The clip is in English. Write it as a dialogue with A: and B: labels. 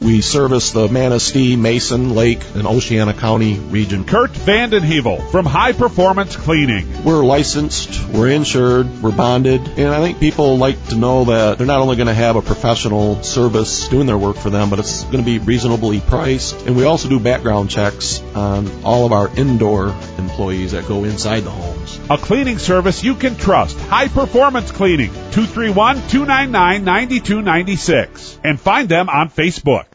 A: We service the Manistee, Mason, Lake, and Oceana County region.
B: Kurt Vandenhevel from High Performance Cleaning.
A: We're licensed, we're insured, we're bonded, and I think people like to know that they're not only going to have a professional service doing their work for them, but it's going to be reasonably priced. And we also do background checks on all of our indoor employees that go inside the homes.
B: A cleaning service you can trust. High Performance Cleaning. 231-299-9296. And find them on Facebook.